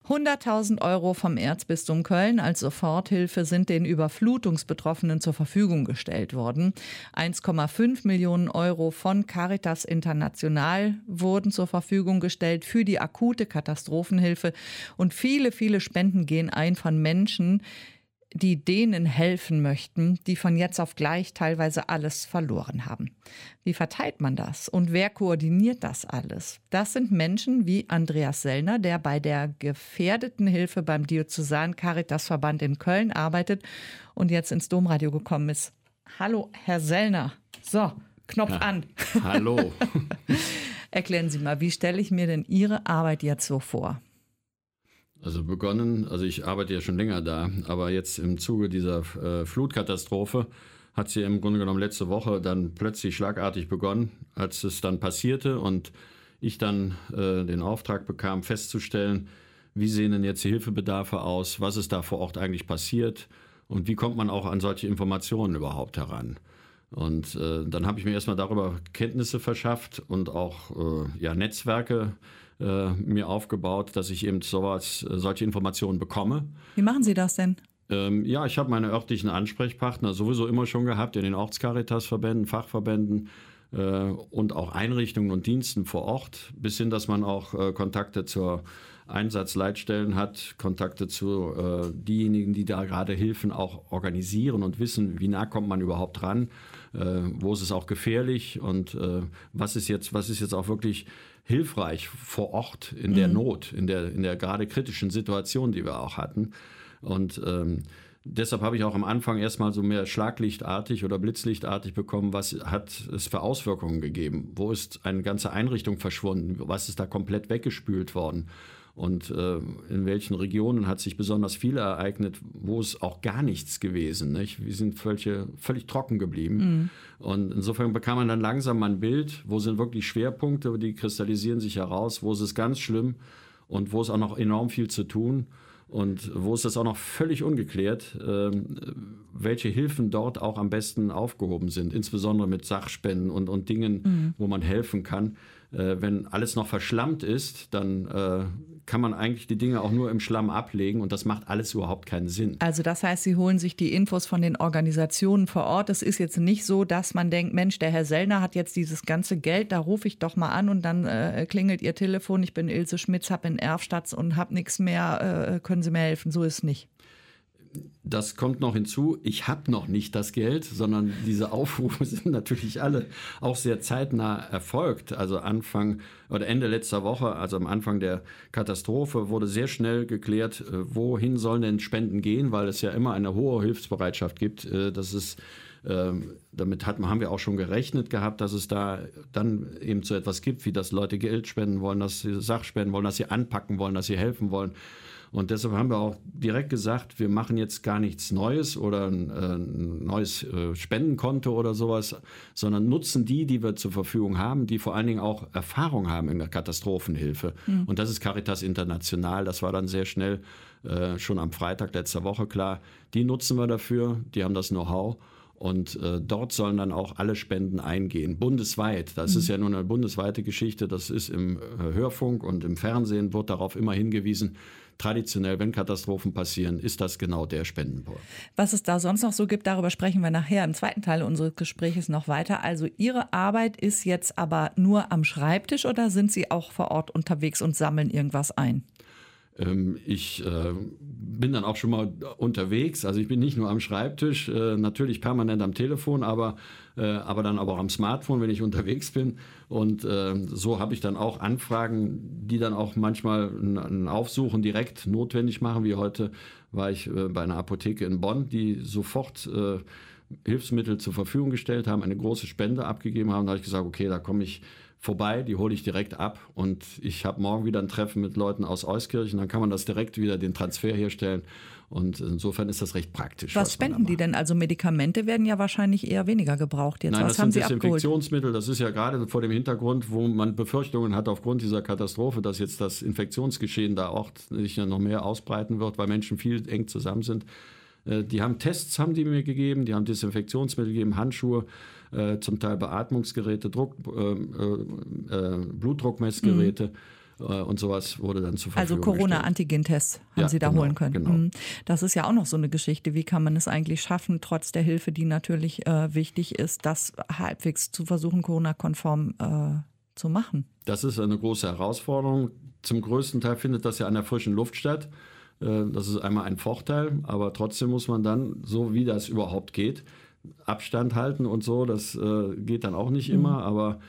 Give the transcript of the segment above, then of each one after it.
100.000 Euro vom Erzbistum Köln als Soforthilfe sind den Überflutungsbetroffenen zur Verfügung gestellt worden. 1,5 Millionen Euro von Caritas International wurden zur Verfügung gestellt für die akute Katastrophenhilfe. Und viele, viele Spenden gehen ein von Menschen, die denen helfen möchten, die von jetzt auf gleich teilweise alles verloren haben. Wie verteilt man das und wer koordiniert das alles? Das sind Menschen wie Andreas Sellner, der bei der Gefährdetenhilfe beim Diözesanen Caritasverband in Köln arbeitet und jetzt ins Domradio gekommen ist. Hallo, Herr Sellner. So, Knopf an. Hallo. Erklären Sie mal, wie stelle ich mir denn Ihre Arbeit jetzt so vor? Also ich arbeite ja schon länger da, aber jetzt im Zuge dieser Flutkatastrophe hat sie im Grunde genommen letzte Woche dann plötzlich schlagartig begonnen, als es dann passierte und ich dann den Auftrag bekam, festzustellen, wie sehen denn jetzt die Hilfebedarfe aus, was ist da vor Ort eigentlich passiert und wie kommt man auch an solche Informationen überhaupt heran. Und dann habe ich mir erstmal darüber Kenntnisse verschafft und auch Netzwerke mir aufgebaut, dass ich eben solche Informationen bekomme. Wie machen Sie das denn? Ich habe meine örtlichen Ansprechpartner sowieso immer schon gehabt in den Ortskaritasverbänden, Fachverbänden und auch Einrichtungen und Diensten vor Ort, bis hin, dass man auch Kontakte zur Einsatzleitstellen hat, Kontakte zu diejenigen, die da gerade Hilfen auch organisieren und wissen, wie nah kommt man überhaupt ran, wo ist es auch gefährlich und was ist jetzt auch wirklich hilfreich vor Ort in der Not, in der gerade kritischen Situation, die wir auch hatten. Und deshalb habe ich auch am Anfang erstmal so mehr schlaglichtartig oder blitzlichtartig bekommen, was hat es für Auswirkungen gegeben? Wo ist eine ganze Einrichtung verschwunden? Was ist da komplett weggespült worden? Und in welchen Regionen hat sich besonders viel ereignet, wo es auch gar nichts gewesen, nicht? Wir sind völlig trocken geblieben. Und insofern bekam man dann langsam ein Bild, wo sind wirklich Schwerpunkte, die kristallisieren sich heraus, wo ist es ganz schlimm und wo ist auch noch enorm viel zu tun. Und wo ist das auch noch völlig ungeklärt, welche Hilfen dort auch am besten aufgehoben sind, insbesondere mit Sachspenden und Dingen, wo man helfen kann. Wenn alles noch verschlammt ist, dann kann man eigentlich die Dinge auch nur im Schlamm ablegen und das macht alles überhaupt keinen Sinn. Also das heißt, Sie holen sich die Infos von den Organisationen vor Ort. Es ist jetzt nicht so, dass man denkt, Mensch, der Herr Sellner hat jetzt dieses ganze Geld, da rufe ich doch mal an und dann klingelt Ihr Telefon, ich bin Ilse Schmitz, habe in Erfstadt und habe nichts mehr, können Sie mir helfen? So ist es nicht. Das kommt noch hinzu, ich habe noch nicht das Geld, sondern diese Aufrufe sind natürlich alle auch sehr zeitnah erfolgt. Also Ende letzter Woche, also am Anfang der Katastrophe, wurde sehr schnell geklärt, wohin sollen denn Spenden gehen, weil es ja immer eine hohe Hilfsbereitschaft gibt. Damit haben wir auch schon gerechnet gehabt, dass es da dann eben so etwas gibt, wie dass Leute Geld spenden wollen, dass sie Sachspenden wollen, dass sie anpacken wollen, dass sie helfen wollen. Und deshalb haben wir auch direkt gesagt, wir machen jetzt gar nichts Neues oder ein neues Spendenkonto oder sowas, sondern nutzen die wir zur Verfügung haben, die vor allen Dingen auch Erfahrung haben in der Katastrophenhilfe. Und das ist Caritas International. Das war dann sehr schnell schon am Freitag letzter Woche klar. Die nutzen wir dafür, die haben das Know-how. Und dort sollen dann auch alle Spenden eingehen, bundesweit. Das ist ja nur eine bundesweite Geschichte. Das ist im Hörfunk und im Fernsehen, wird darauf immer hingewiesen. Traditionell, wenn Katastrophen passieren, ist das genau der Spendenpol. Was es da sonst noch so gibt, darüber sprechen wir nachher im zweiten Teil unseres Gesprächs noch weiter. Also Ihre Arbeit ist jetzt aber nur am Schreibtisch oder sind Sie auch vor Ort unterwegs und sammeln irgendwas ein? Ich bin dann auch schon mal unterwegs, also ich bin nicht nur am Schreibtisch, natürlich permanent am Telefon, aber dann auch am Smartphone, wenn ich unterwegs bin. Und so habe ich dann auch Anfragen, die dann auch manchmal ein Aufsuchen direkt notwendig machen. Wie heute war ich bei einer Apotheke in Bonn, die sofort Hilfsmittel zur Verfügung gestellt haben, eine große Spende abgegeben haben. Da habe ich gesagt, okay, da komme ich vorbei, die hole ich direkt ab und ich habe morgen wieder ein Treffen mit Leuten aus Euskirchen, dann kann man das direkt wieder den Transfer herstellen und insofern ist das recht praktisch. Was spenden die denn? Also Medikamente werden ja wahrscheinlich eher weniger gebraucht jetzt. Nein, was das haben sind Sie abgeholt? Desinfektionsmittel, das ist ja gerade vor dem Hintergrund, wo man Befürchtungen hat aufgrund dieser Katastrophe, dass jetzt das Infektionsgeschehen da auch sich noch mehr ausbreiten wird, weil Menschen viel eng zusammen sind. Die haben Tests, haben die mir gegeben, die haben Desinfektionsmittel gegeben, Handschuhe, zum Teil Beatmungsgeräte, Blutdruckmessgeräte. und sowas wurde dann zur Verfügung gestellt. Also Corona-Antigen-Tests haben Sie da holen können. Genau. Das ist ja auch noch so eine Geschichte. Wie kann man es eigentlich schaffen, trotz der Hilfe, die natürlich wichtig ist, das halbwegs zu versuchen, Corona-konform zu machen? Das ist eine große Herausforderung. Zum größten Teil findet das ja an der frischen Luft statt. Das ist einmal ein Vorteil, aber trotzdem muss man dann, so wie das überhaupt geht, Abstand halten und so. Das geht dann auch nicht immer, aber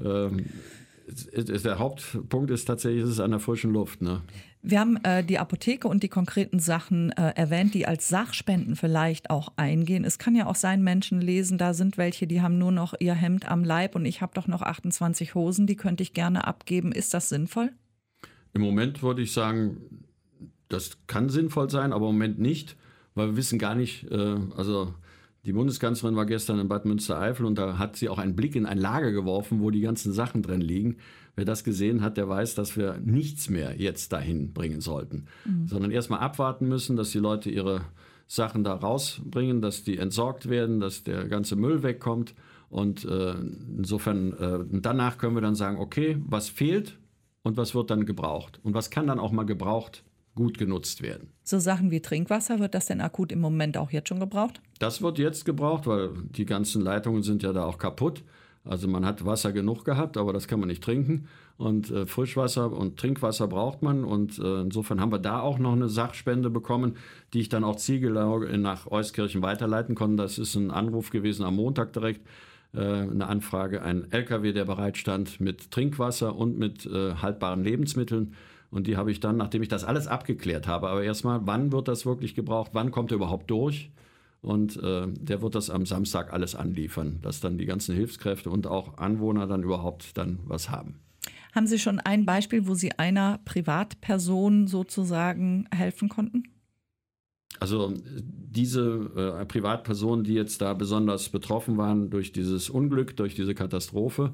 der Hauptpunkt ist tatsächlich, es ist an der frischen Luft. Ne? Wir haben die Apotheke und die konkreten Sachen erwähnt, die als Sachspenden vielleicht auch eingehen. Es kann ja auch sein, Menschen lesen, da sind welche, die haben nur noch ihr Hemd am Leib und ich habe doch noch 28 Hosen, die könnte ich gerne abgeben. Ist das sinnvoll? Im Moment würde ich sagen, das kann sinnvoll sein, aber im Moment nicht, weil wir wissen gar nicht, also die Bundeskanzlerin war gestern in Bad Münstereifel und da hat sie auch einen Blick in ein Lager geworfen, wo die ganzen Sachen drin liegen. Wer das gesehen hat, der weiß, dass wir nichts mehr jetzt dahin bringen sollten, sondern erstmal abwarten müssen, dass die Leute ihre Sachen da rausbringen, dass die entsorgt werden, dass der ganze Müll wegkommt und insofern danach können wir dann sagen, okay, was fehlt und was wird dann gebraucht und was kann dann auch mal gebraucht gut genutzt werden. So Sachen wie Trinkwasser, wird das denn akut im Moment auch jetzt schon gebraucht? Das wird jetzt gebraucht, weil die ganzen Leitungen sind ja da auch kaputt. Also man hat Wasser genug gehabt, aber das kann man nicht trinken. Und Frischwasser und Trinkwasser braucht man. Und insofern haben wir da auch noch eine Sachspende bekommen, die ich dann auch zielgenau nach Euskirchen weiterleiten konnte. Das ist ein Anruf gewesen am Montag direkt. Eine Anfrage, ein LKW, der bereitstand mit Trinkwasser und mit haltbaren Lebensmitteln. Und die habe ich dann, nachdem ich das alles abgeklärt habe, aber erstmal, wann wird das wirklich gebraucht, wann kommt er überhaupt durch? Und der wird das am Samstag alles anliefern, dass dann die ganzen Hilfskräfte und auch Anwohner dann überhaupt dann was haben. Haben Sie schon ein Beispiel, wo Sie einer Privatperson sozusagen helfen konnten? Also diese Privatpersonen, die jetzt da besonders betroffen waren durch dieses Unglück, durch diese Katastrophe,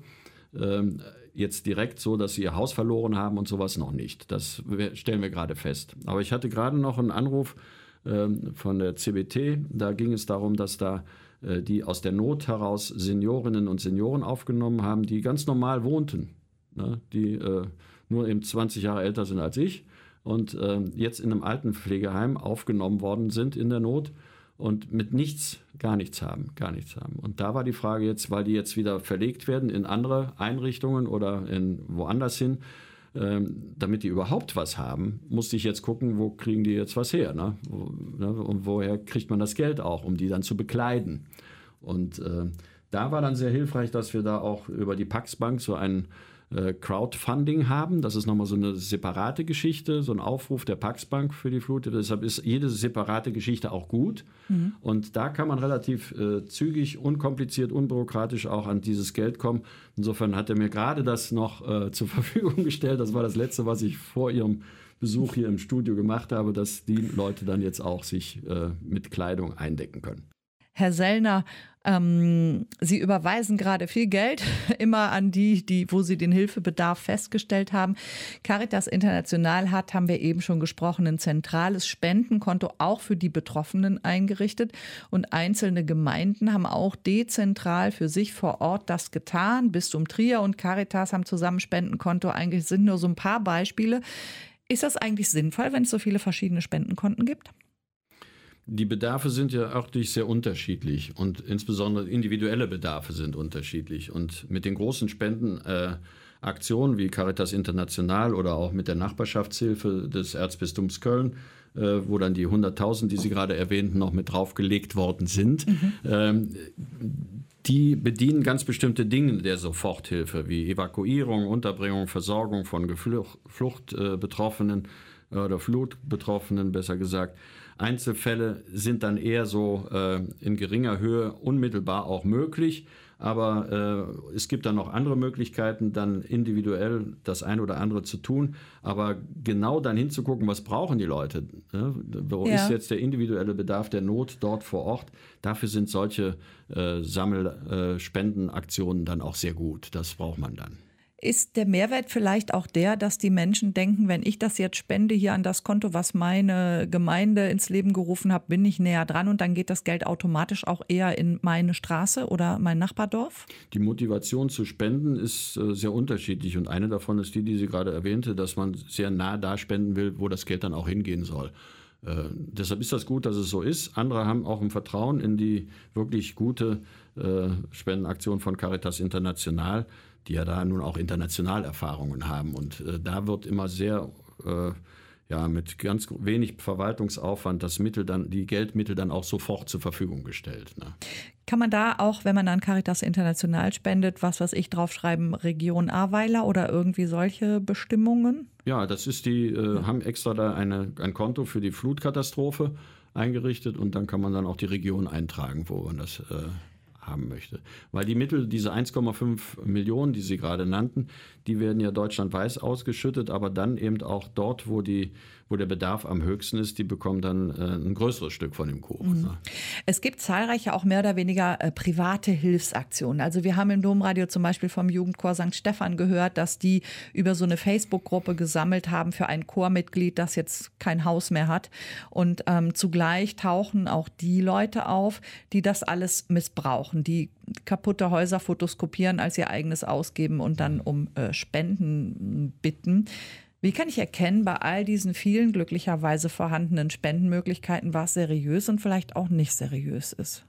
jetzt direkt so, dass sie ihr Haus verloren haben und sowas noch nicht. Das stellen wir gerade fest. Aber ich hatte gerade noch einen Anruf von der CBT. Da ging es darum, dass da die aus der Not heraus Seniorinnen und Senioren aufgenommen haben, die ganz normal wohnten, ne? Die nur eben 20 Jahre älter sind als ich und jetzt in einem Altenpflegeheim aufgenommen worden sind in der Not und mit nichts, gar nichts haben. Und da war die Frage jetzt, weil die jetzt wieder verlegt werden in andere Einrichtungen oder in woanders hin, damit die überhaupt was haben, musste ich jetzt gucken, wo kriegen die jetzt was her, ne? Und woher kriegt man das Geld auch, um die dann zu bekleiden. Und da war dann sehr hilfreich, dass wir da auch über die Pax-Bank so ein Crowdfunding haben. Das ist nochmal so eine separate Geschichte, so ein Aufruf der Pax-Bank für die Flut. Deshalb ist jede separate Geschichte auch gut. Und da kann man relativ zügig, unkompliziert, unbürokratisch auch an dieses Geld kommen. Insofern hat er mir gerade das noch zur Verfügung gestellt. Das war das Letzte, was ich vor Ihrem Besuch hier im Studio gemacht habe, dass die Leute dann jetzt auch sich mit Kleidung eindecken können. Herr Sellner, Sie überweisen gerade viel Geld immer an die, wo Sie den Hilfebedarf festgestellt haben. Caritas International hat, haben wir eben schon gesprochen, ein zentrales Spendenkonto auch für die Betroffenen eingerichtet. Und einzelne Gemeinden haben auch dezentral für sich vor Ort das getan. Bistum Trier und Caritas haben zusammen Spendenkonto eingerichtet. Sind nur so ein paar Beispiele. Ist das eigentlich sinnvoll, wenn es so viele verschiedene Spendenkonten gibt? Die Bedarfe sind ja örtlich sehr unterschiedlich und insbesondere individuelle Bedarfe sind unterschiedlich. Und mit den großen Spendenaktionen wie Caritas International oder auch mit der Nachbarschaftshilfe des Erzbistums Köln, wo dann die 100.000, die Sie gerade erwähnten, noch mit draufgelegt worden sind, die bedienen ganz bestimmte Dinge der Soforthilfe, wie Evakuierung, Unterbringung, Versorgung von Fluchtbetroffenen oder Flutbetroffenen, besser gesagt. Einzelfälle sind dann eher so in geringer Höhe unmittelbar auch möglich, aber es gibt dann noch andere Möglichkeiten, dann individuell das eine oder andere zu tun, aber genau dann hinzugucken, was brauchen die Leute, ne? Wo ist jetzt der individuelle Bedarf der Not dort vor Ort, dafür sind solche Spendenaktionen dann auch sehr gut, das braucht man dann. Ist der Mehrwert vielleicht auch der, dass die Menschen denken, wenn ich das jetzt spende hier an das Konto, was meine Gemeinde ins Leben gerufen hat, bin ich näher dran und dann geht das Geld automatisch auch eher in meine Straße oder mein Nachbardorf? Die Motivation zu spenden ist sehr unterschiedlich und eine davon ist die Sie gerade erwähnte, dass man sehr nah da spenden will, wo das Geld dann auch hingehen soll. Deshalb ist das gut, dass es so ist. Andere haben auch ein Vertrauen in die wirklich gute Spendenaktion von Caritas International, die ja da nun auch international Erfahrungen haben. Und da wird immer sehr mit ganz wenig Verwaltungsaufwand die Geldmittel dann auch sofort zur Verfügung gestellt. Ne? Kann man da auch, wenn man an Caritas International spendet, was weiß ich, draufschreiben, Region Ahrweiler oder irgendwie solche Bestimmungen? Ja, das ist haben extra da ein Konto für die Flutkatastrophe eingerichtet und dann kann man dann auch die Region eintragen, wo man das haben möchte. Weil die Mittel, diese 1,5 Millionen, die Sie gerade nannten, die werden ja deutschlandweit ausgeschüttet, aber dann eben auch dort, wo der Bedarf am höchsten ist, die bekommen dann ein größeres Stück von dem Kuchen. Ne? Es gibt zahlreiche auch mehr oder weniger private Hilfsaktionen. Also wir haben im Domradio zum Beispiel vom Jugendchor St. Stephan gehört, dass die über so eine Facebook-Gruppe gesammelt haben für ein Chormitglied, das jetzt kein Haus mehr hat. Und zugleich tauchen auch die Leute auf, die das alles missbrauchen, die kaputte Häuser fotoskopieren, als ihr eigenes ausgeben und dann um Spenden bitten. Wie kann ich erkennen, bei all diesen vielen glücklicherweise vorhandenen Spendenmöglichkeiten, was seriös und vielleicht auch nicht seriös ist?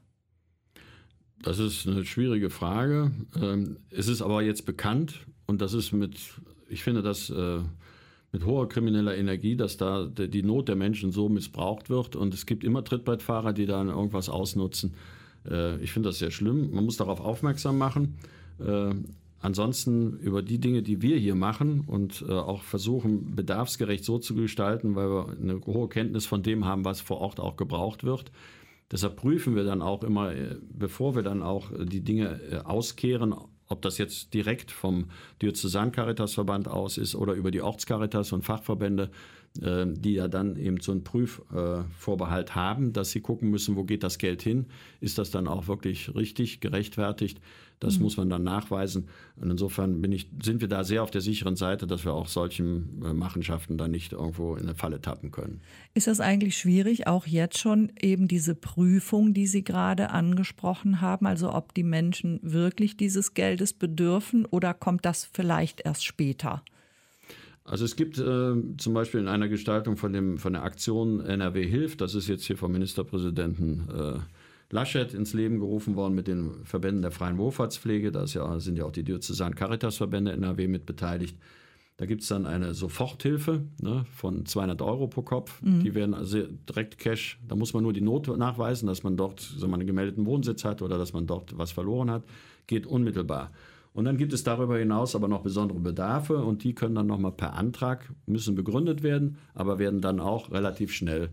Das ist eine schwierige Frage. Es ist aber jetzt bekannt und das ist ich finde das mit hoher krimineller Energie, dass da die Not der Menschen so missbraucht wird und es gibt immer Trittbrettfahrer, die dann irgendwas ausnutzen. Ich finde das sehr schlimm. Man muss darauf aufmerksam machen. Ansonsten über die Dinge, die wir hier machen und auch versuchen, bedarfsgerecht so zu gestalten, weil wir eine hohe Kenntnis von dem haben, was vor Ort auch gebraucht wird. Deshalb prüfen wir dann auch immer, bevor wir dann auch die Dinge auskehren, ob das jetzt direkt vom Diözesan-Caritas-Verband aus ist oder über die Ortscaritas und Fachverbände, die ja dann eben so einen Prüfvorbehalt haben, dass sie gucken müssen, wo geht das Geld hin? Ist das dann auch wirklich richtig, gerechtfertigt? Das muss man dann nachweisen. Und insofern sind wir da sehr auf der sicheren Seite, dass wir auch solchen Machenschaften dann nicht irgendwo in eine Falle tappen können. Ist das eigentlich schwierig, auch jetzt schon eben diese Prüfung, die Sie gerade angesprochen haben, also ob die Menschen wirklich dieses Geldes bedürfen oder kommt das vielleicht erst später? Also es gibt zum Beispiel in einer Gestaltung von der Aktion NRW hilft, das ist jetzt hier vom Ministerpräsidenten Laschet ins Leben gerufen worden mit den Verbänden der freien Wohlfahrtspflege, sind ja auch die Diözesan-Caritas-Verbände NRW mit beteiligt. Da gibt es dann eine Soforthilfe von 200 € pro Kopf. Die werden also direkt Cash, da muss man nur die Not nachweisen, dass man dort einen gemeldeten Wohnsitz hat oder dass man dort was verloren hat, geht unmittelbar. Und dann gibt es darüber hinaus aber noch besondere Bedarfe und die können dann nochmal per Antrag, müssen begründet werden, aber werden dann auch relativ schnell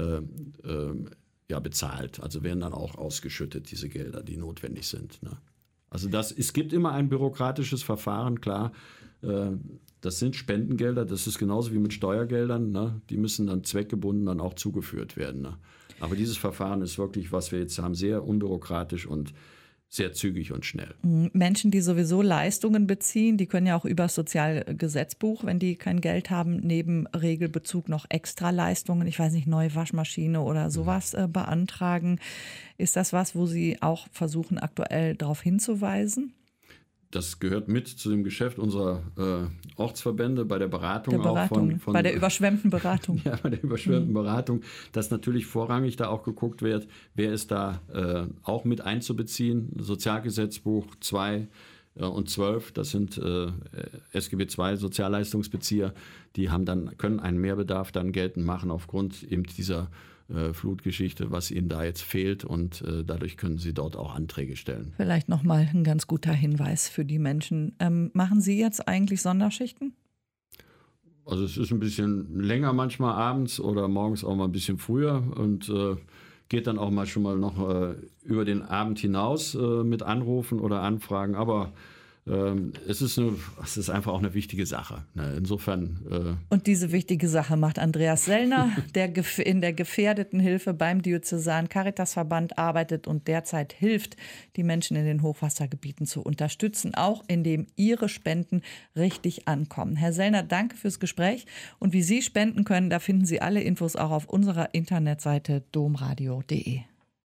bezahlt. Also werden dann auch ausgeschüttet, diese Gelder, die notwendig sind. Ne? Also es gibt immer ein bürokratisches Verfahren, klar. Das sind Spendengelder, das ist genauso wie mit Steuergeldern. Ne? Die müssen dann zweckgebunden dann auch zugeführt werden. Ne? Aber dieses Verfahren ist wirklich, was wir jetzt haben, sehr unbürokratisch und sehr zügig und schnell. Menschen, die sowieso Leistungen beziehen, die können ja auch über das Sozialgesetzbuch, wenn die kein Geld haben, neben Regelbezug noch extra Leistungen, ich weiß nicht, neue Waschmaschine oder sowas beantragen. Ist das was, wo Sie auch versuchen, aktuell darauf hinzuweisen? Das gehört mit zu dem Geschäft unserer Ortsverbände bei der Beratung. Bei der überschwemmten Beratung. Ja, bei der überschwemmten Beratung, dass natürlich vorrangig da auch geguckt wird, wer ist da auch mit einzubeziehen. Sozialgesetzbuch 2 und 12, das sind SGB II Sozialleistungsbezieher, die können einen Mehrbedarf dann geltend machen aufgrund eben dieser Flutgeschichte, was ihnen da jetzt fehlt und dadurch können sie dort auch Anträge stellen. Vielleicht nochmal ein ganz guter Hinweis für die Menschen. Machen Sie jetzt eigentlich Sonderschichten? Also es ist ein bisschen länger manchmal abends oder morgens auch mal ein bisschen früher und geht dann auch mal schon mal noch über den Abend hinaus mit Anrufen oder Anfragen, aber Es ist einfach auch eine wichtige Sache. Insofern. Und diese wichtige Sache macht Andreas Sellner, der in der Gefährdetenhilfe beim Diözesanen Caritasverband arbeitet und derzeit hilft, die Menschen in den Hochwassergebieten zu unterstützen, auch indem ihre Spenden richtig ankommen. Herr Sellner, danke fürs Gespräch. Und wie Sie spenden können, da finden Sie alle Infos auch auf unserer Internetseite domradio.de.